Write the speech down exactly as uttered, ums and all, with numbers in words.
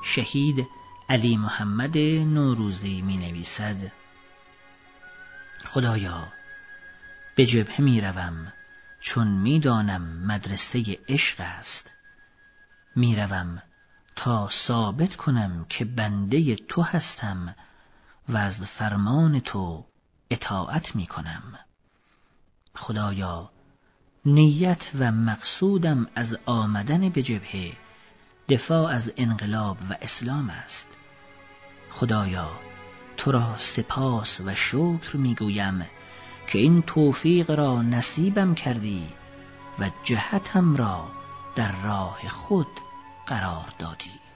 شهید علی محمد نوروزی می نویسد: خدایا به جبهه می روم چون می دانم مدرسه عشق است، می روم تا ثابت کنم که بنده تو هستم و از فرمان تو اطاعت می کنم. خدایا نیت و مقصودم از آمدن به جبهه دفاع از انقلاب و اسلام است. خدایا تو را سپاس و شکر می گویم که این توفیق را نصیبم کردی و جهتم را در راه خود قرار دادی.